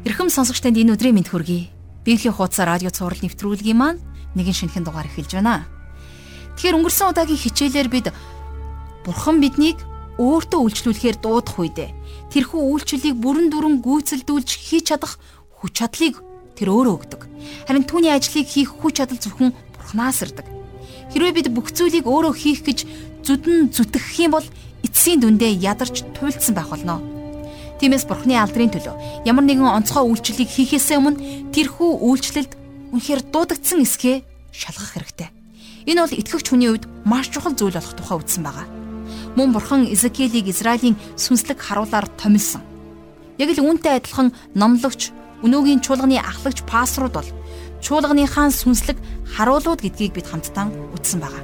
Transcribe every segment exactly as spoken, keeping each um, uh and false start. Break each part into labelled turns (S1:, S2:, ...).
S1: Эрхэм сонсогч танд энэ өдрийн мэнд хүргэе. Библийн хуудас радио цаураар нэвтрүүлгийн маань нэгэн шинэхэн дугаар эхэлж байна. Тэгэхээр өнгөрсөн удаагийн хичээлээр бид Бурхан биднийг өөртөө үйлчлүүлэхээр дуудах үедээ тэрхүү үйлчлэлийг бүрэн дүрэн гүйцэлдүүлж хийж чадах хүч чадлыг тэр өөрөө өгдөг. Харин түүний ажлыг хийх хүч чадал зөвхөн Бурханаас ирдэг. Хэрвээ бид бүх зүйлийг өөрөө хийх гэж зүдэн зүтгэх юм бол эцсийн дүндээ ядарч туйлдсан байх болно. Тиймээс Бурханы алдрын төлөө ямар нэгэн онцгой үйлчлэлийг хийхээсээ өмнө тэрхүү үйлчлэлд үнэхээр дуудагдсан эсхээ шалгах хэрэгтэй. Энэ бол итгэгч хүний үед маш чухал зүйл болох тухай үздсэн байгаа. Мөн Бурхан Изекиэлийг Израилийн сүнслэг харуулаар томилсон. Яг л үүнтэй адилхан номлогч, өнөөгийн чуулганы ахлагч пасторууд бол чуулганыхаа сүнслэг харуулууд гэдгийг бид хамтдаа үздсэн байгаа.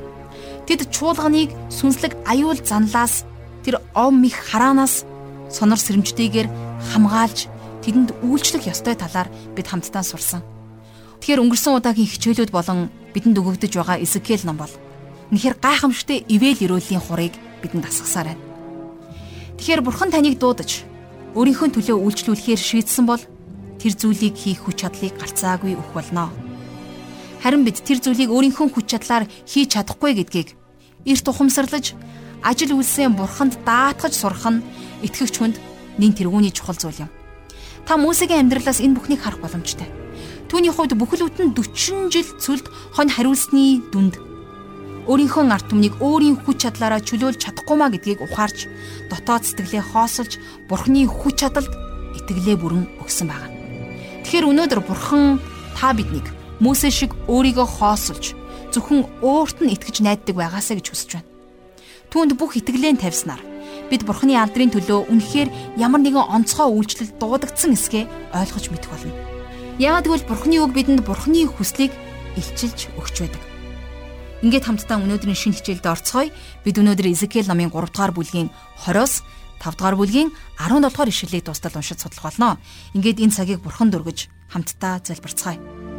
S1: Тэд чуулганыг сүнслэг аюул занлаас, тэр ом их хараанаас сонор сэрэмжтэйгээр хамгаалж тэдэнд үйлчлэх ёстой талаар бид хамтдаа сурсан. Тэгэхээр өнгөрсөн удаагийн хичээлүүд болон бидэнд өгөгдөж байгаа Изекиэл ном бол үнэхээр гайхамшигтай ивэл өрөөлийн хурыг бидэнд асгасаар байна. Тэгэхээр Бурхан таныг дуудаж өөрийнхөө төлөө үйлчлүүлэхээр шийдсэн бол тэр зүйлийг хийх хүч чадлыг гарцаагүй өгөх болно. Харин бид тэр зүйлийг өөрийнхөө хүч чадлаар хийж чадахгүй гэдгийг эрт ухамсарлаж ажил үйлсээ Бурханд даатгаж сурах нь итгэгч хүнд нэн тэргүүний чухал зүйл юм. Та Мосегийн амьдралаас энэ бүхнийг харах боломжтой. Түүний хувьд бүхэл бүтэн дөрвөн жил цүлд хонь хариулсны дүнд өөрийнхөө ард түмнийг өөрийн хүч чадлаараа чөлөөлж чадахгүй маа гэдгийг ухаарч дотоод сэтгэлээ хоосолж Бурханы хүч чадалд итгэлээ бүрэн өгсөн байна. Тэгэхээр өнөөдөр Бурхан та биднийг Мосе шиг өөрийгөө хоосолж зөвхөн өөрт нь итгэж найддаг байгаасаа гэж хүсэж байна. Түүнд бүх итгэлээ тавьснаар бид Бурханы алдрын төлөө үнэхээр ямар нэгэн онцгой үйлчлэл дуудагдсан эсгээ ойлгож мэдэх болно. Яагаад гэвэл Бурханы үг бидэнд Бурханы хүслийг илчилж өгч байдаг. Ингээд хамтдаа өнөөдрийн шинэ хичээлд орцгоё. Бид өнөөдөр Изекиэл номын гурав дахь бүлгийн хойроос тавд дахь бүлгийн арван долоо дахь ишлэлийг тусдал уншиж судлах болно. Ингээд энэ цагийг Бурханд өргөж хамтдаа залбирцгаая.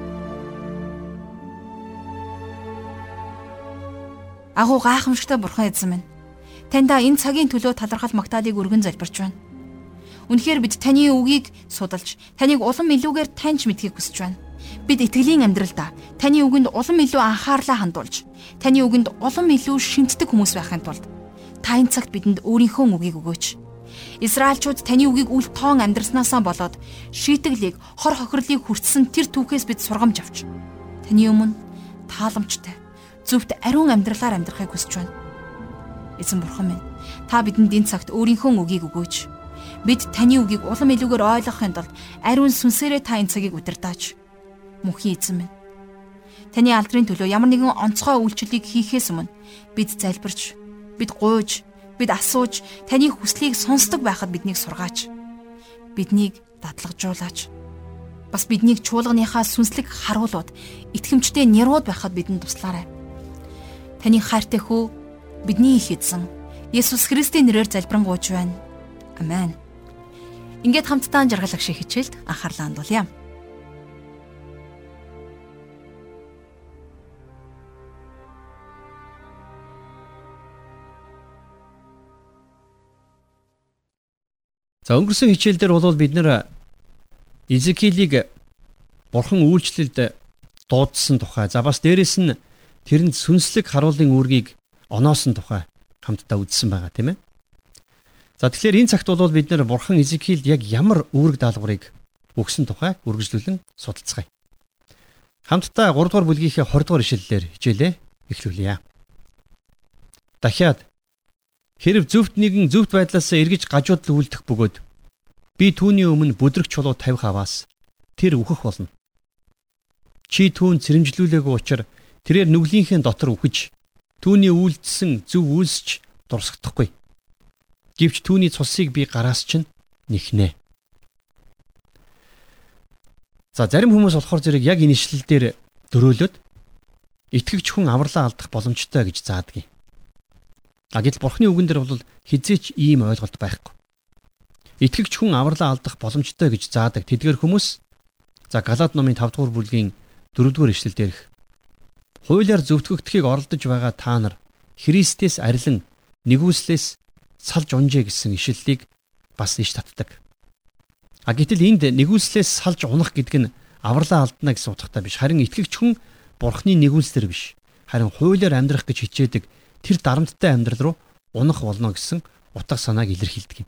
S1: Агуу гайхамшигтай Бурхан эзэн минь. Таньда энэ цагийн төлөө талархал магтаалыг өргөн залбирч байна. Үнэхээр бид таны үгийг судалж, таныг улам илүүгээр таньж мэдхийг хүсэж байна. Бид итгэлийн амьдралдаа таны үгэнд улам илүү анхаарлаа хандуулж, таны үгэнд улам илүү шинтдэг хүмүүс байхын тулд та энэ цагт бидэнд өөрийнхөө үгийг өгөөч. Израильчууд таны үгийг үл тоон амьдрснаасаа болоод шийтгэлийг, хор хохирлыг хүртсэн тэр түүхээс бид сургамж авч, таны өмнө тааламжтай, зөвхт ариун амьдралаар амьдрахыг хүсэж байна. Эзэн Бурхан минь, та бидэнд энэ цагт өөрийнхөө үгийг өгөөч. Бид таны үгийг улам илүүгээр ойлгохын тулд ариун сүнсээрээ та энэ цагийг удирдаач. Мөнхийн эзэн минь, таны алдрын төлөө ямар нэгэн онцгой үйлчлэлийг хийхээс өмнө бид залбирч, бид гуйж, бид асууж, таны хүслийг сонсдог байхад биднийг сургаач. Биднийг дадлагжуулаач. Бас биднийг чуулганыхаа сүнслэг харуулууд, итгэмжтэй нэрүүд байхад бидэнд туслаарай. Таны хайртай хүү, бидний их эзэн Есүс Христийн нэрээр залбирanгуйж байна. Амен. Ингээд хамтдаа жаргалах шиг хичээлд анхаарлаа хандуулъя.
S2: За өнгөрсөн хичээл дээр бол бид нэр Изекиэлийг Бурхан үйлчлэлд дуудсан тухай, за бас дээрэс нь тэрэнд сүнслэг харуулын үүргийг оноосон тухай хамтдаа үздсэн байгаа тийм ээ. За тэгэхээр энэ цагт бол бид нэр Бурхан Изекиэлд яг ямар үүрэг даалгаврыг өгсөн тухай үргэлжлүүлэн судалцгаая. Хамтдаа гурав дахь бүлгийнхээ двадцать дахь ишлэлээр хичээлээ эхлүүлье. Дахиад хэрв зөвхт нэгэн зөвхт байдлаас эргэж гажуудал үлдэх бөгөөд би түүний өмнө бүдрэг чулуу тавих аваас тэр үхэх болно. Чи түүнд сэрэмжлүүлээгүй учраас тэрээр нүглийнхээ дотор үхэж түүний үйлдэлсэн зөв үйлсч дурсагдахгүй. Гэвч түүний цусыг би гараас чинь нэхнэ. За зарим хүмүүс болохоор зэрэг яг энэ ишлэл дээр дөрөөлөд итгэгч хүн авралаа алдах боломжтой гэж заадаг юм. А гэтэл Бурханы үгэн дээр бол хизээч ийм ойлголт байхгүй. Итгэгч хүн авралаа алдах боломжтой гэж заадаг тэдгээр хүмүүс за Галаат номын тавд дахь бүлгийн дөрөвдүгээр ишлэл дээрх хуулиар зөвтгөгдөхийг оролдож байгаа та нар Христээс арилан нэгүслээс салж унжээ гэсэн ишлэлийг бас иш татдаг. А гэтэл энд нэгүслээс салж унах гэдэг нь авралаа алдна гэсэн утгатай биш. Харин итгэгч хүн Бурхны нэгүслэр биш. Харин хуулиар амьдрах гэж хичээдэг тэр дарамттай амьдрал руу унах болно гэсэн утга санааг илэрхийлдэг юм.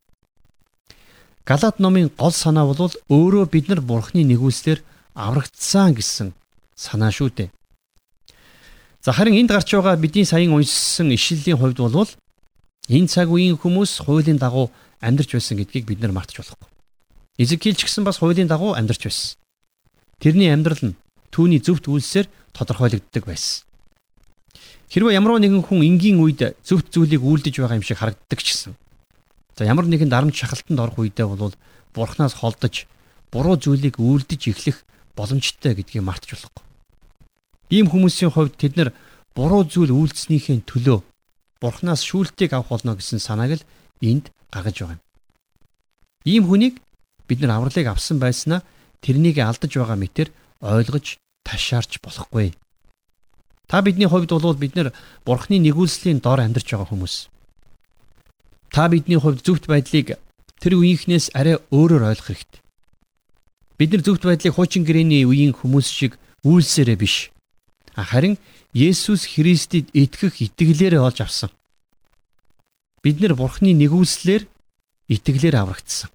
S2: Галаат номын гол санаа бол өөрөө бид нар Бурхны нэгүслэр аврагдсан гэсэн санаа шүү дээ. За харин энд гарч байгаа бидний саяхан уншсан ишлэлийн хувьд бол энэ цаг үеийн хүмүүс хуулийн дагуу амьдарч байсан гэдгийг бид нар мартаж болохгүй. Изекиэл ч гэсэн бас хуулийн дагуу амьдарч байсан. Тэрний амьдрал нь түүний зөвхт үйлсээр тодорхойлогддог байсан. Хэрвээ ямар нэгэн хүн энгийн үед зөвхт зүйлийг үйлдэж байгаа юм шиг харагддаг ч гэсэн. За ямар нэгэн дарамт шахалтанд орох үедээ бол Бурханаас холдож буруу зүйлийг үйлдэж эхлэх боломжтой гэдгийг мартаж болохгүй. Ийм хүмүүсийн хувьд тэд нар буруу зүйл үйлдэснийхээ төлөө Бурханаас шүүлтийг авах болно гэсэн санааг л энд гаргаж байгаа юм. Ийм хүнийг бид нар авралыг авсан байснаа тэрнийг алдаж байгаа мэтэр ойлгож ташаарч болохгүй. Та бидний хувьд бол бид нар Бурхны нэгүүлслийн дор амьдарч байгаа хүмүүс. Та бидний хувьд зөвхт байдлыг тэр үеийнхнээс арай өөрөөр ойлгох хэрэгтэй. Бид нар зөвхт байдлыг хуучин гэрээний үеийн хүмүүс шиг үйлсээрээ биш. Харин Есүс Христэд итгэх итгэлээрээ олж авсан. Бид нар Бурхны нэгүүлслэр итгэлээр аврагдсан.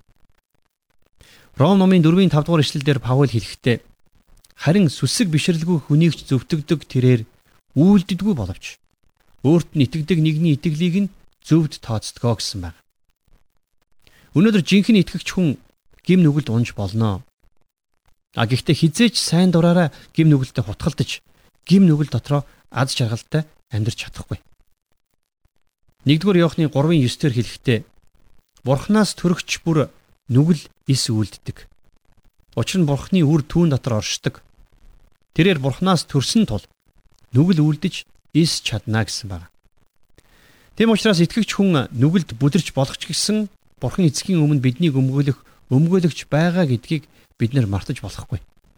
S2: Ром номын дөрвийн тавд дугаар ишлэлдэр Паул хэлэхдээ харин сүсэг бишрэлгүй хүнийг ч зөвтгдөг тэрээр үйлддэггүй боловч өөрт нь итгэдэг нэгний итгэлийг нь зөвд тооцдгоо гэсэн байна. Өнөөдөр жинхэнэ итгэгч хүн гим нүгэлд унж болно. А гэхдээ хизээч сайн дураараа гим нүгэлтэд хутгалдаж гим нүгэл дотроо аз жаргалтай амьдарч чадахгүй. нэгдүгээр Иохны гурвын ёсдор хэлэхдээ Бурханаас төрөгч бүр нүгэл ис үлддэг. Учир нь Бурхны үр түүн дотор оршдог. Тэрээр Бурханаас төрсөн тул нүгэл үлдэж ис чадна гэсэн байна. Тэм учраас итгэгч хүн нүгэлд бүдэрч болох ч гэсэн Бурхан эцгийн өмнө биднийг өмгөөлөх өмгөөлөгч байгаа гэдгийг бид нар мартаж болохгүй.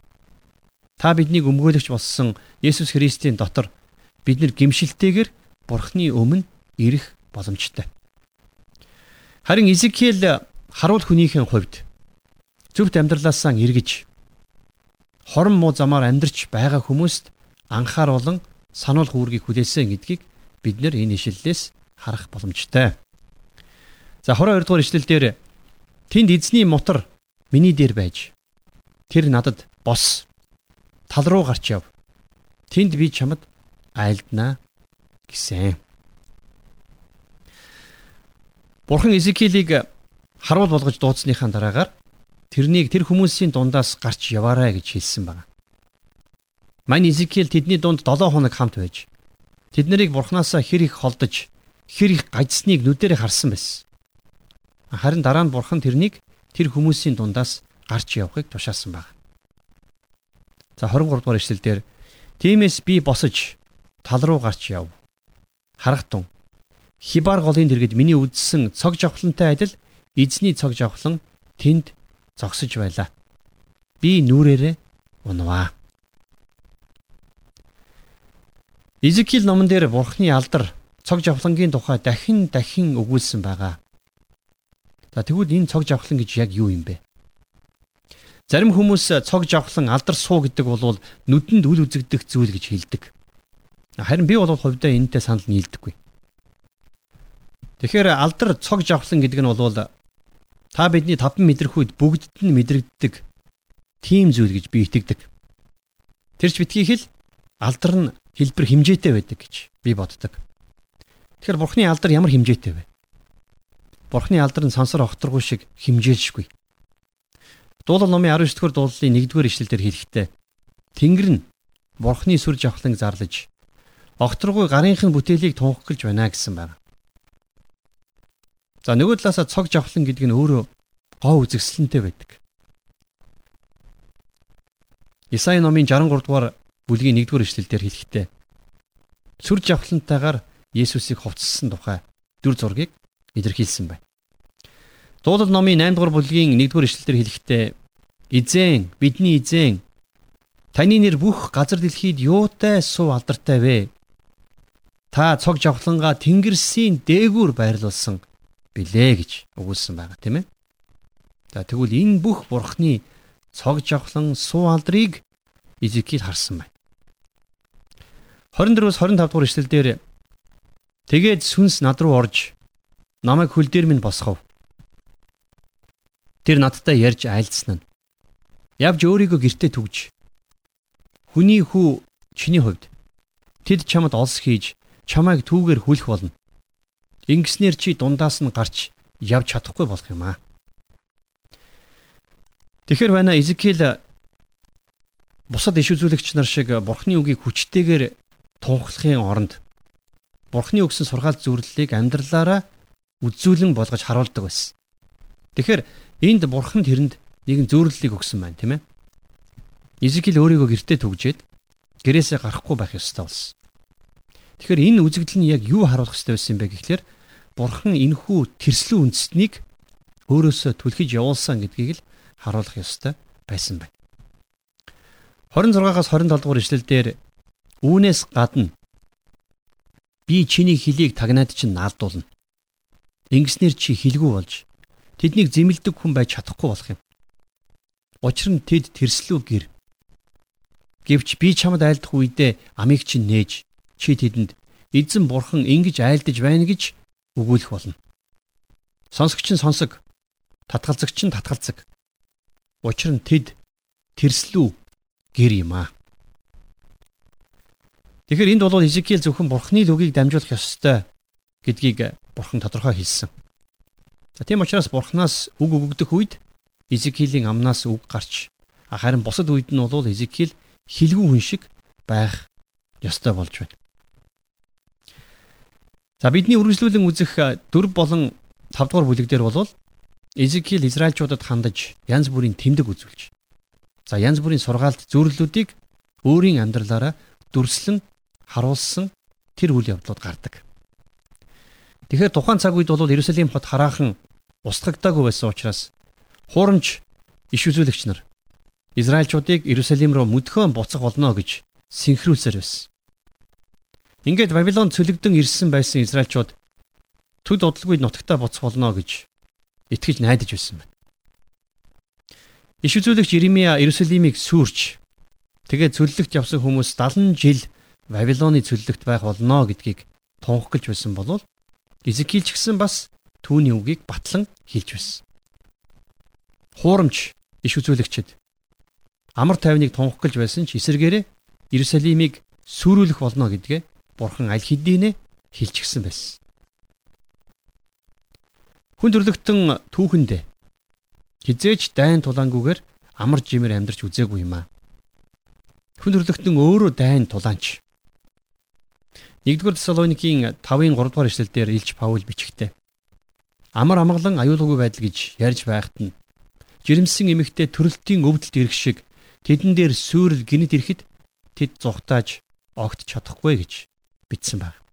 S2: Та биднийг өмгөөлөгч болсон Есүс Христийн дотор бид нар гимшилтэйгээр Бурхны өмнө ирэх боломжтой. Харин Изекиэл харуул хүнийхэн хувьд зөвхт амьдралаасаа эргэж хорон муу замаар амьдарч байгаа хүмүүст анхааруулan сануулх үүргийг хүлээсэн гэдгийг бид нар энэ ишлэлээс харах боломжтой. За двадцать дугаар ишлэлдэр тэнд эзний мотор миний дээр байж тэр надад бос тал руу гарч яв. Тэнд би чамд айлднаа гэсэн. Бурхан Изекиэлийг харуул болгож дуудсныхаа дараагаар тэрнийг тэр хүмүүсийн дундаас гарч яваарай гэж хэлсэн байна. Мань Изекиэл тэдний дунд долоо хоног хамт байж тэд нарыг Бурханаасаа хэр их холдож хэр их гажсныг нүдэрээ харсан байсан. Харин дараа нь Бурхан тэрнийг тэр хүмүүсийн дундаас гарч явахыг тушаасан байна. За двадцать trois дугаар ишлэлдэр тиймээс би босож тал руу гарч яв. Харахтун Хибар голын дэргэд миний үдсэн цог жавхлантай адил эзний цог жавхлан тэнд зогсож байлаа. Би нүрээрээ унаваа. Изекиэл номон дээр Бурхны алдар цог жавхлангийн тухай дахин дахин өгүүлсэн байгаа. За тэгвэл энэ цог жавхлан гэж яг юу юм бэ? Зарим хүмүүс цог жавхлан алдар суу гэдэг бол нүдэнд үл үзэгдэх зүйл гэж хэлдэг. Харин би бол хувьдаа энэтэй санал нийлдэггүй. Тэгэхээр алдар цог жавхлан гэдэг нь бол та бидний таван мэдрэх үед бүгдд нь мэдрэгддэг тийм зүйл гэж би итгэдэг. Тэрч битгий хэл алдар нь хэлбэр хэмжээтэй байдаг гэж би боддог. Тэгэхээр Бурхны алдар ямар хэмжээтэй вэ? Бурхны алдар нь сансар огторгуй шиг хэмжээлшгүй. Дуулал номын дөрвөн дэх дуулалын нэгдүгээр ишлэлдэр хэлэхдээ Тэнгэр нь Бурхны сүр жавхланг зарлаж огторгуй гарынхын бүтээлийг тунхаглаж байна гэсэн байна. За нөгөө талаасаа цог жавхлан гэдэг нь өөрөө гоо үзэсгэлэнтэй байдаг. Исаи номын шестдесет и три дугаар бүлгийн нэгдүгээр ишлэлдэр хэлэхдээ сүр жавхлантайгаар Есүсийг хувцассан тухай дүр зургийг илэрхийлсэн байна. Дуулал номын найман дугаар бүлгийн нэгдүгээр ишлэлдэр хэлэхдээ Эзэн, бидний эзэн, таны нэр бүх газар дэлхийд юутай суу алдартай вэ? Та цог жавхлангаа тэнгэрсийн дээгүүр байрлуулсан билээ гэж өгүүлсэн байгаа тийм ээ. За тэгвэл энэ бүх Бурхны цог жавхлан суу алдрыг Изекиэл харсан байна. хорин дөрвөөс хорин тав дугаар эшлэлдэр тэгээд сүнс над руу орж намайг хөл дээр минь босгов. Тэр надтай ярьж айлдсан нь. Явж өөрийгөө гэртээ түгж. Хүний хүү чиний хувьд тэд чамд олс хийж чамайг түүгээр хүлэх болно. Ингэснээр чи дундаас нь гарч явж чадахгүй болох юм аа. Тэгэхэр байна Изекиэл бусад иш үзүүлэгч нар шиг Бурхны үгийг хүчтэйгээр тунхлахын оронд Бурхны өгсөн сургаал зөвлөлийг амьдралаараа үзүүлэн болгож харуулдаг байсан. Тэгэхээр энд Бурхан тэрэнд нэгэн зөвлөлийг өгсөн байна, тийм ээ. Изекиэл өөрийгөө гэртээ түгжээд гэрээсээ гарахгүй байх ёстой болсон. Тэгэхээр энэ үзэгдэл нь яг юу харуулах ёстой байсан юм бэ гэхлээр Бурхан энэхүү тэрслэн үндэстнийг өөрөөсөө түлхэж явуулсан гэдгийг л харуулах ёстой байсан байна. хорин зургаас хорин долоо дугаар эшлэлдэр үүнээс гадна би чиний хөлийг тагнаад чинь наалдуулна. Ингэснээр чи хилгүү болж тэднийг зэмлдэг хүн байж чадахгүй болох юм. Учир нь тэд тэрслүү гэр. Гэвч би чамд айлдах үедээ амийг чинь нээж чи тэдэнд эзэн Бурхан ингэж айлдаж байна гэж өгүүлэх болно. Сонсогч нь сонсог, татгалзагч нь татгалзаг. Учир нь тэд тэрслүү гэр юм аа. Тэгэхээр энд бол Изекиэл зөвхөн Бурхны л үгийг дамжуулах ёстой гэдгийг Бурхан тодорхой хэлсэн. За тийм учраас Бурханаас үг өгөгдөх үед Изекиэлийн амнаас үг гарч харин бусад үед нь бол Изекиэл хилгүү хүн шиг байх ёстой болж байна. За бидний үргэлжлүүлэн үзэх дөрв болон тав дугаар бүлэг дээр бол Изекиэл Израильчуудад хандаж янз бүрийн тэмдэг үзүүлж. За янз бүрийн сургаалт зөвлөлүүдийг өөрийн амьдралаараа дүрслэн харуулсан тэр үйл явдлууд гардаг. Тэгэхээр тухайн цаг үед бол Иерусалим хот хараахан устгагдаагүй байсан учраас хуурамч иш үзүүлэгч нар Израильчуудыг Иерусалим руу мөдхөн буцах болно гэж синхруулсаар байсан. Ингээд Вавилон цөлөгдөн ирсэн байсан Израильчууд төд удалгүй нутагтаа буцах болно гэж итгэж найдаж байсан байна. Иш үзүүлэгч Иремья Иерусалимыг сүрч тэгээд цөллөгт явсан хүмүүс дагалан жил Вавилоны цөллөгт байх болно гэдгийг тунхаглаж байсан бол Изекиэл ч гэсэн бас түүний үгийг батлан хэлж байсан. Хуурамч иш үзүүлэгчид амар тайвныг тунхаглаж байсан ч эсэргээрээ Иерусалимыг сүрүүлэх болно гэдгээ Бурхан аль хэдийнэ хэлчихсэн байсан. Хүн төрлөختөн түүхэндээ хизээч дайн тулаангүйгээр амар жимээр амьдарч үзээгүй юм аа. Хүн төрлөختөн өөрөө дайн тулаанч. нэгдүгээр Тесалоникийн тавын гурав дугаар эшлэлдэр Илч Паул бичгтээ амар амгалан аюулгүй байдал гэж ярьж байхад нь жирэмсэн эмэгтэй төрөлтийн өвдөлт ирэх шиг тэдэн дээр сүйрэл гинэд ирэхэд тэд зугатааж огт чадахгүй гэж бичсэн байна.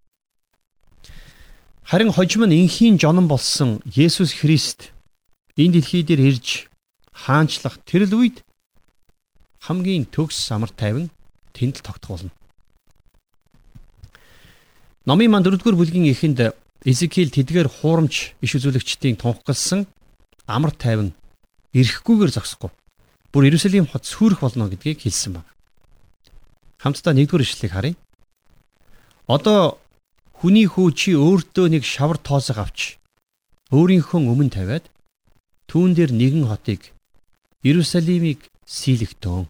S2: Харин хожим нь инхийн жонон болсон Есүс Христ энэ дэлхий дээр ирж хаанчлах тэрл үед хамгийн төгс амар тайван тэнд л тогтох болно. Номын ман дөрөвдүгээр бүлгийн эхэнд Изекиэл тэдгээр хуурамч иш үзүүлэгчдийн тунхагласан амар тайван ирэхгүйгээр зогсохгүй бүр Иерусалим хот сүрэх болно гэдгийг хэлсэн байна. Хамтдаа нэгдүгээр ишлэлийг харъя. Одоо хүний хүү чи өөртөө нэг шавар тоосог авч өөрийнхөө өмнө тавиад түүн дээр нэгэн хотыг Иерусалимыг сийлэгтэн.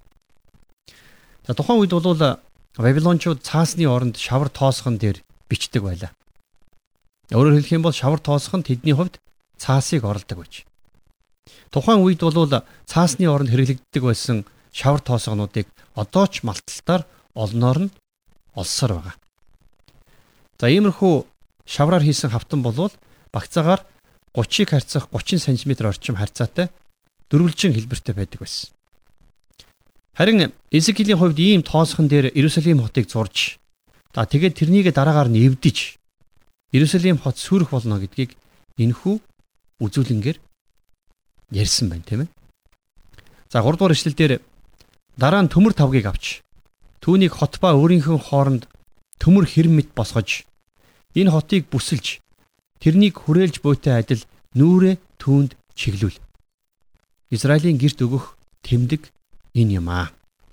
S2: За тухайн үед бол Вавилончууд цаасны оронд шавар тоосгон дээр бичдэг байлаа. Өөрөөр хэлэх юм бол шавар тоосгон тэдний хувьд цаасыг оролдог байж. Тухайн үед бол цаасны оронд хэрэглэгддэг байсан шавар тоосгонуудыг одоо ч малталтаар олноор нь олсоор байгаа. За иймэрхүү шавраар хийсэн хавтан болвол багцаагаар гутрыг харьцах гучин сантиметр орчим харьцаатай дөрвөлжин хэлбэртэй байдаг байсан. Харин Изекиэлийн хувьд ийм тоосхон дээр Иерусалим хотыг зурж, за тэгээд тэрнийг дараагаар нь эвдэж Иерусалим хот сүрэх болно гэдгийг энэхүү үзүүлэнгээр ярьсан байна, тийм ээ. За гурав дахь эшлэлдэр дараа нь төмөр тавгийг авч түүнийг хот ба өөрийнхөө хооронд төмөр хэрэм мэт босгож энэ хотыг бүсэлж тэрнийг хүрээлж буйтай адил нүүрээ түүнд чиглүүл. Израилийн гэрт өгөх тэмдэг энэ юм аа.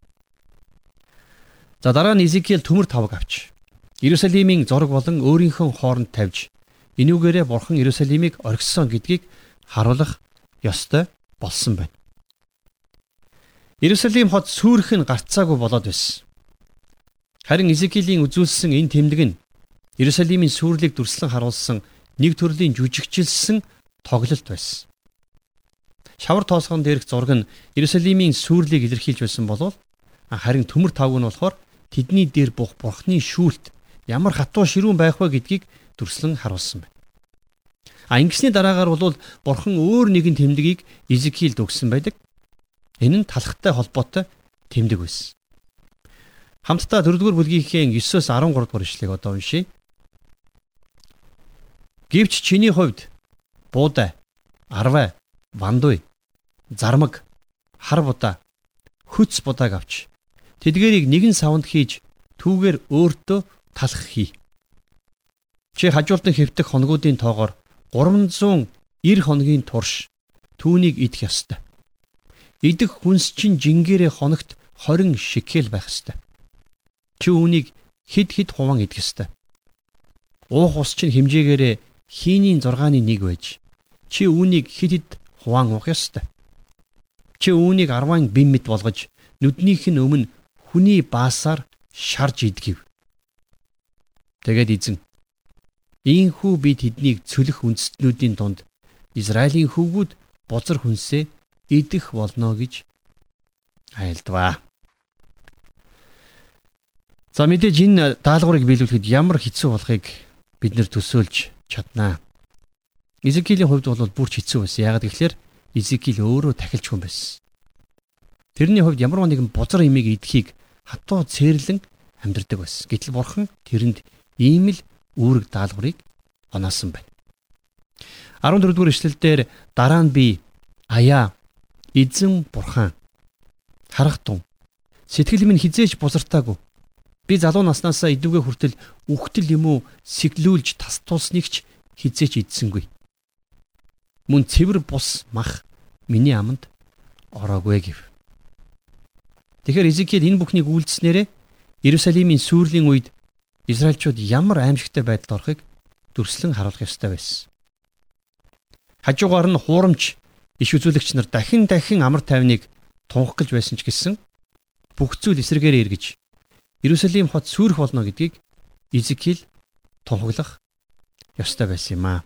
S2: За дараа нь Изекиэл төмөр тавг авч Иерусалимийн зураг болон өөрийнхөө хооронд тавьж энүүгээрээ Бурхан Иерусалимыг оргисон гэдгийг харуулах ёстой болсон байна. Иерусалим хот сүрэх нь гарцаагүй болоод байсан. Харин Изекиэлийн үзүүлсэн энэ тэмдэг нь Иерусалимийн сүрлийг дүрслэн харуулсан нэг төрлийн жүжигчилсэн тоглолт байсан. Шавар тоосгон дээрх зураг нь Иерусалимийн сүрлийг илэрхийлж байсан болов харин төмөр тавг нь болохоор тэдний дээр бух Бурханы шүүлт ямар хатуу ширүүн байх вэ гэдгийг дүрслэн харуулсан байна. А ингэсний дараагаар бол Бурхан өөр нэгэн тэмдгийг Изекиэлд өгсөн байдаг. Энэ нь талхтай холбоотой тэмдэг байсан. Хамтдаа дөрөвдүгээр бүлгийнхээ девээс дөрвөн дугаар ишлэгийг одоо уншийе. Гэвч чиний хувьд буудай, арвай, вандуй, зармаг, хар будаа, хөц будааг авч тэдгээрийг нэгэн савнд хийж түүгээр өөртөө талах хий. Чи хажуулдан хэвтэх хоногуудын тоогоор гурван зуун эр хоногийн турш түүнийг идэх ёстой. Идэх хүнс чинь жингээрээ хоногт хорин шикел байх ёстой. Чи үүнийг хид хид хуван идэх ёстой. Уух ус чинь хэмжээгээрээ хийнийн зургааны нэг байж чи үүнийг хид хид хуван уух ёстой. Чи үүнийг арван бим мэд болгож нүднийх нь өмнө хүний баасаар шарж идгэв. Тэгээд эзэн ийхүү би тэднийг цөлөх үндэстнүүдийн дунд Израилийн хөвгүүд бузар хүнсээ идэх болно гэж айлдваа. За мэдээж энэ даалгаврыг биелүүлэхэд ямар хэцүү болохыг бид нэр төсөөлж чаднаа. Изекиэлийн хувьд бол бүр ч хэцүү байсан. Яагаад гэвэл Изекиэл өөрөө тахилч хүн байсан. Тэрний хувьд ямар нэгэн бузар имийг идэхийг хатуу цээрлэн амьдрдаг байсан. Гэтэл Бурхан тэрэнд ийм л үүрэг даалгаврыг оноосон байна. арван дөрөвдүгээр эшлэлдэр дараа нь би аяа эзэн Бурхан харах тун сэтгэл минь хизээж бузартаагүй. Би залуу наснаасаа идүүгээ хүртэл үхтэл юм уу сэглүүлж тастуулсныг ч хизээч идсэнгүй. Мөн цэвэр бус мах миний аманд ороогүй гэв. Тэгэхээр Изекиэл энэ бүхнийг үйлдэснээрээ Иерусалимийн сүрлийн үед Израильчууд ямар аимшигтай байдалд орохыг дүрслэн харуулах ёстой байсан. Хажуугаар нь хуурамч иш үзүүлэгч нар дахин дахин амар тайвныг тунх гэлж байсан ч гэсэн бүх зүйл эсрэгээр эргэж Иерусалим хот сүрэх болно гэдгийг Изекиэл тунхаглах ёстой байсан юм аа.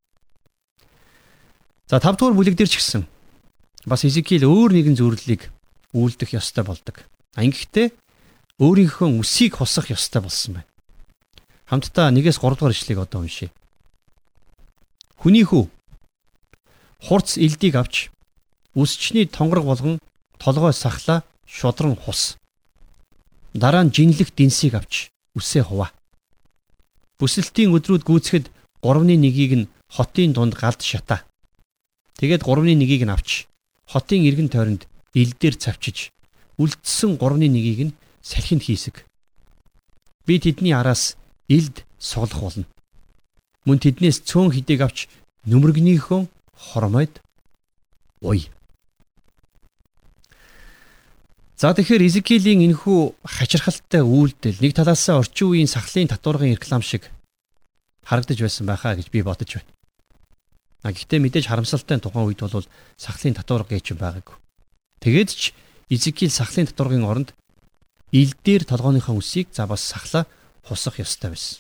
S2: За тавд дугаар бүлэг дээр ч гэсэн бас Изекиэл өөр нэгэн зөвлөлийг үйлдэх ёстой болдог. Ингэхдээ өөрийнхөө үсийг хусах ёстой болсон байна. Хамтдаа нэгээс гурав дугаар ишлэгийг одоо уншийе. Хүний хүү хурц элдийг авч үсчний тонгорог болгон толгой сахлаа шудран хус. Дараа нь жинлэх динсийг авч үсээ хуваа. Бүсэлтийн өдрүүд гүйцэхэд гуравны нэгийг нь хотын дунд галд шатаа. Тэгээд гуравны нэгийг нь авч хотын иргэн тойронд элдээр цавчиж үлдсэн гуравны нэгийг нь салхинд хийсэг. Би тэдний араас элд суглах болно. Мөн тэднээс цөөн хидийг авч нүмергнийхөө хормойд уй. За тэгэхээр Изекиэлийн энэхүү хачирхалтай үйлдэл нэг талаасаа орчин үеийн сахлын татваргын реклам шиг харагдаж байсан байхаа гэж би бодож байна. А гэхдээ мэдээж харамсалтай тухайн үед бол сахлын татварга гэж юм байгаагүй. Тэгээд ч Изекиэл сахлын татваргын оронд элдээр толгойнхоо үсийг за бас сахлаа хусах ёстой байсан.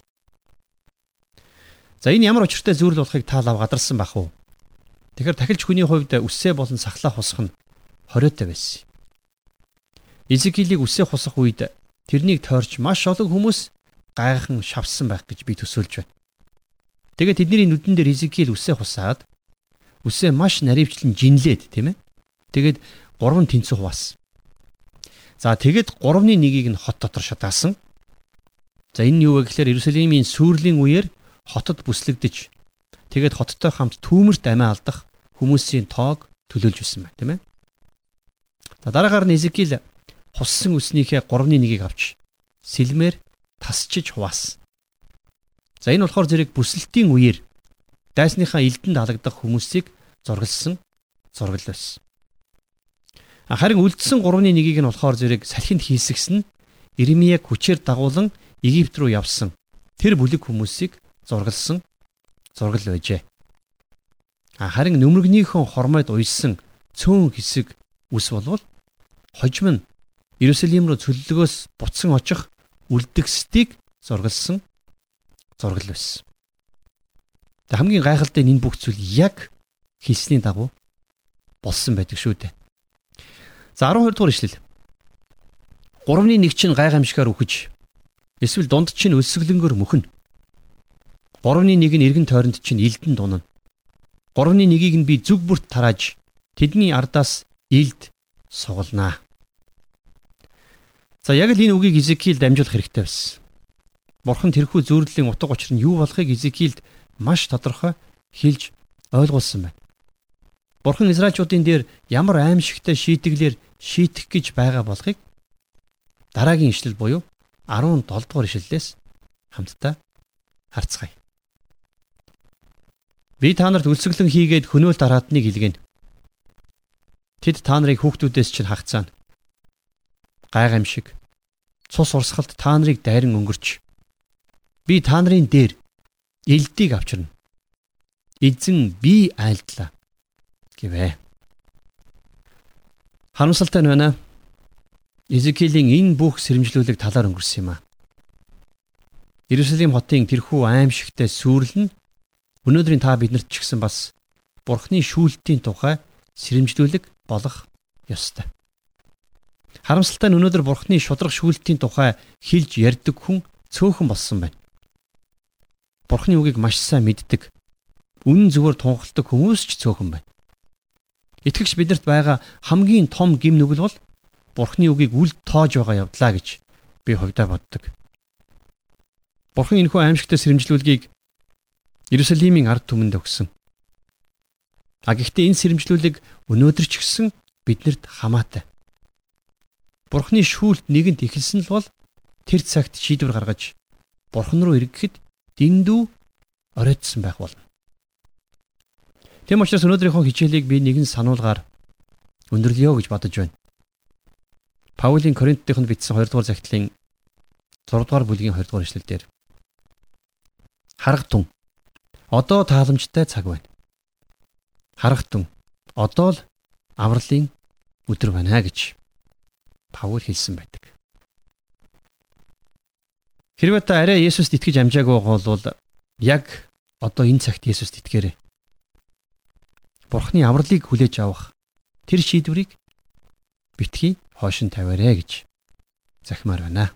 S2: За энэ ямар учиртай зүйл болохыг та лав гадарсан бах уу? Тэгэхээр тахилч хүний хувьд үсээ болон сахлаа хусах нь хориотой байсан. Изекиэлийг үсээ хусах үед тэрнийг тойрч маш олон хүмүүс гайхан шавсан байх гэж би төсөөлж байна. Тэгээд тэдний нүдэн дээр Изекиэл үсээ хусаад үсээ маш наривчлан жинлээд тийм ээ. Тэгээд гурван тэнцүү хуваасан. За тэгээд гуравны нэгийг нь хот дотор шатаасан. За энэ нь юу вэ гэхээр Иерусалимийн сүрлийн үеэр хотод бүслэгдэж тэгээд хоттой хамт түүмэрт амиа алдах хүмүүсийн тоог төлөөлж байсан байна, тийм ээ. За дараагаар нь Изекиэл хуссан үснийхээ гуравны нэгийг авч сэлмээр тасчиж хуваасан. За энэ болохоор зэрэг бүсэлтийн үеэр дайсныхаа элдэнд халагдах хүмүүсийг зургалсан зургал байсан. Харин үлдсэн гуравны нэгийг нь болохоор зэрэг салхинд хийсгсэн Иремияг хүчээр дагуулan Египт рүү явсан тэр бүлэг хүмүүсийг зургалсан зургал байжээ. Харин нүмергнийхэн хормойд уйсан цөөн хэсэг үс болвол хожим нь Иерусалим руу цөллөгөөс буцсан очих үлдгэсдийг зургалсан зургал байсан. Тэг хамгийн гайхалтай нь энэ бүх зүйл яг хийсний дагуу болсон байдаг шүү дээ. За арван хоёр дугаар ишлэл. гуравны нэг чинь гайхамшигаар үхэж эсвэл дунд чинь өлсгөлөнгөөр мөхнө. гуравны нэг нь эргэн тойронд чинь илдэн дунана. гуравны нэгийг нь би зүг бүрт тарааж тэдний ардаас илд сугалнаа. За яг л энэ үгийг Изекиэл дамжуулах хэрэгтэй байсан. Бурхан тэрхүү зүйрлэлийн утга учир нь юу болохыг Изекиэлд маш тодорхой хэлж ойлгуулсан байна. Бурхан Израильчуудын дээр ямар аимшигтай шийтгэлээр шийтэх гэж байгаа болохыг дараагийн ишлэл буюу арван долоо дугаар ишлэлээс хамтдаа харцгаая. Би та нарт өлсгөлэн хийгээд хөнөөлт араатныг илгээнэ. Тэд та нарыг хүүхдүүдээс чинь хагцаана. Гайхамшиг цус урсгалд та нарыг дайран өнгөрч би та нарын дээр элдийг авчирна. Эзэн би айлдлаа гэвэ. Харамсалтай нь байна. Изекиэлийн энэ бүх сэрэмжлүүлэг талаар өнгөрсөн юм а. Иерусалим хотын тэрхүү аимшигтай сүрэл нь өнөөдрийн та биднэрт ч гэсэн бас Бурхны шүүлтийн тухай сэрэмжлүүлэг болох ёстой. Харамсалтай нь өнөөдөр Бурхны шудраг шүүлтийн тухай хэлж ярьдаг хүн цөөхөн болсон байна. Бурхны үгийг маш сайн мэддэг, үнэн зөвөр тунхалдаг хүмүүс ч цөөхөн байна. Итгэгч биднэрт байгаа хамгийн том гим нүгэл бол Бурхны үгийг үл тоож байгаа явдлаа гэж би хувьдаа боддог. Бурхан энэхүү аимшигтай сэрэмжлүүлгийг Иерусалимийн ард түмэнд өгсөн. А гэхдээ энэ сэрэмжлүүлэг өнөөдөр ч гэсэн биднэрт хамаатай. Бурхны шүүлт нэгэнт эхэлсэн л бол тэр цагт шийдвэр гаргаж Бурхан руу эргэхэд дэндүү оройтсон байх болно. Тэм учраас өнөөдрийнхөө хичээлийг би нэгэн сануулгаар өндөрлөё гэж бодож байна. Паулийн Коринтынд бичсэн хоёр дугаар захидлын зураг дугаар бүлгийн хоёр дугаар ишлэлдэр харагтун одоо тааламжтай цаг байна. Харагтун одоо л авралын өдөр байна гэж Паул хэлсэн байдаг. Хэрвээ та арай Есүст итгэж амжаагүй бол яг одоо энэ цагт Есүст итгээрэй. Бурхны авралыг хүлээж авах тэр шийдвэрийг битгий хоошин тавиарэ гэж захимаар байна.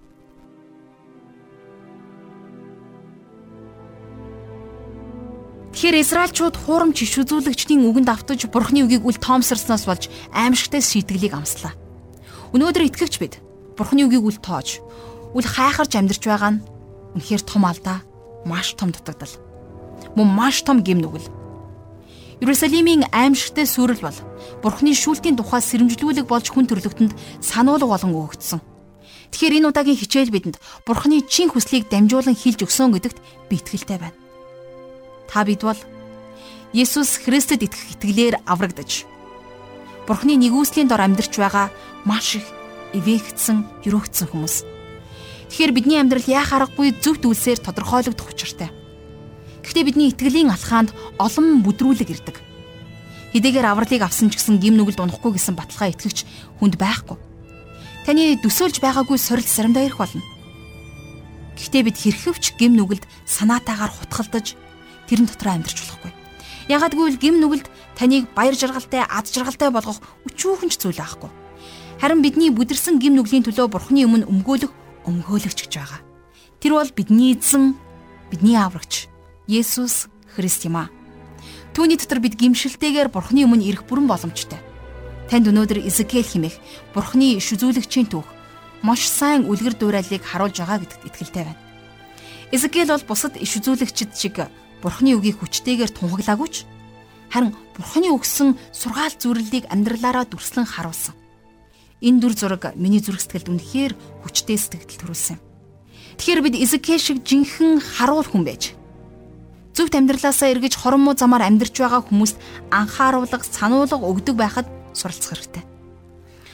S1: Тэгэхээр Израильчууд хуурамч иш үзүүлэгчдийн үгэнд автаж Бурхны үгийг үл тоомсорсноос болж аимшигтай шийтгэлийг амслаа. Өнөөдөр итгэгч бид Бурхны үгийг үл тоож, үл хайхарж амьдарч байгаа нь үнэхээр том алдаа, маш том дутагдал. Мөн маш том гэм нүгэл. Иерусалимийн аимшигтай сүрэл бол Бурхны шүүлтийн тухай сэрэмжлүүлэг болж хүн төрлөختөнд сануулга болон өгөгдсөн. Тэгэхээр энэ удаагийн хичээл бидэнд Бурхны чин хүслийг дамжуулан хэлж өгсөн гэдэгт би итгэлтэй байна. Та бид бол Есүс Христэд итгэх итгэлээр аврагдаж Бурхны нэгүслийн дор амьдарч байгаа маш их эвээгдсэн, юрөөгдсөн хүмүүс. Тэгэхээр бидний амьдрал яах аргагүй зөвхт үлсээр тодорхойлогдох учиртай. Гэхдээ бидний итгэлийн алхаанд олон бүдрүүлэг ирдэг. Хэдийгээр авралыг авсан ч гэсэн гим нүгэлд унахгүй гэсэн баталгаа итгэгч хүнд байхгүй. Таны төсөөлж байгаагүй сорилт заримдаа ирэх болно. Гэхдээ бид хэрхэвч гим нүгэлд санаатаагаар хутгалдаж тэрэн дотроо амьдарч болохгүй. Ягаад гэвэл гим нүгэлд таныг баяр жаргалтай, ад жаргалтай болгох өчүүхэн ч зүйл байхгүй. Харин бидний бүдэрсэн гим нүглийн төлөө Бурхны өмнө өмгөөлөх өмгөөлөгч гэж байгаа. Тэр бол бидний эзэн, бидний аврагч Есүс Христ юм а. Түүний дотор бид гимшилтэйгээр Бурхны өмнө ирэх бүрэн боломжтой. Танд өнөөдөр Изекиэл хэмээх Бурхны иш үзүүлэгчийн түүх маш сайн үлгэр дуурайлыг харуулж байгаа гэдэгт итгэлтэй байна. Изекиэл бол бусад иш үзүүлэгчид шиг Бурхны үгийг хүчтэйгээр тунхаглаагүй ч харин Бурхны өгсөн сургаал зүрлэлийг амьдралаараа дүрслэн харуулсан. Энэ дүр зураг миний зүрх сэтгэлд үнэхээр хүчтэй сэтгэл төрүүлсэн. Тэгэхээр бид Изекиэл шиг жинхэнэ харуул хүн байж зөвхт амьдралаасаа эргэж хоромоо замаар амьдарч байгаа хүмүүст анхааруулга, сануулга өгдөг байхад суралцах хэрэгтэй.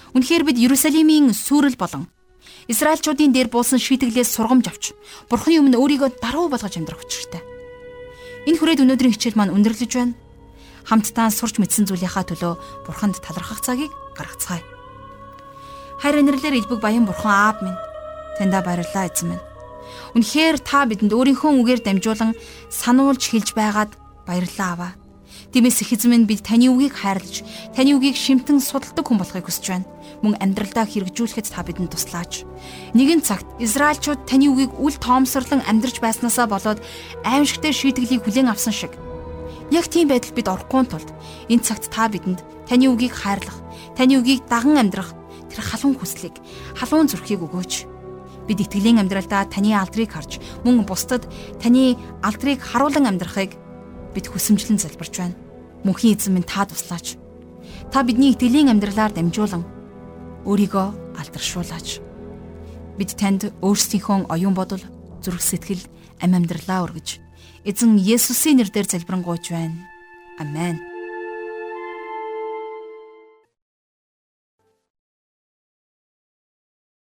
S1: Үнэхээр бид Иерусалимийн сүрэл болон Израильчуудын дээр буусан шийтгэлээс сургамж авч Бурхны өмнө өөрийгөө даруй болгож амьдрах учиртай. Энэ хүрээд өнөөдрийн хичээл маань өндөрлөж байна. Хамтдаа сурч мэдсэн зүйлийнхаа төлөө Бурханд талархах цагийг гаргацгаая. Хайр инэрлэр илбэг баян Бурхан Аав минь, таньда баярлалаа эзэн минь. Үнэхээр та бидэнд өөрийнхөө үгээр дамжуулан сануулж хэлж байгаад баярлалаа аваа. Тиймээс их эзэн минь бид таны үгийг хайрлаж, таны үгийг шимтэн судалдаг хүн болохыг хүсэж байна. Мөн амьдралдаа хэрэгжүүлэхэд та бидэнд туслаач. Нэгэн цагт Израильчууд таны үгийг үл тоомсорлон амьдарч байснаасаа болоод аимшигтай шийтгэлийг хүлээн авсан шиг. Яг тийм байдалд бид орохгүй тулд энэ цагт та бидэнд таны үгийг хайрлах, таны үгийг даган амьдрах тэр халуун хүслийг, халуун зүрхийг өгөөч. Бид итгэлийн амьдралдаа таны алдрыг харж, мөн бусдад таны алдрыг харуулan амьдрахыг бид хүсэмжлэн залбирч байна. Мөнхийн эзэн минь та туслаач. Та бидний итгэлийн амьдралаар дамжуулан өөрийгөө алдаршуулаач. Бид танд өөрсдийнхөө оюун бодол, зүрх сэтгэл, амь амьдралаа өргөж, эзэн Есүсийн нэрээр залбирanгуйч байна. Амен.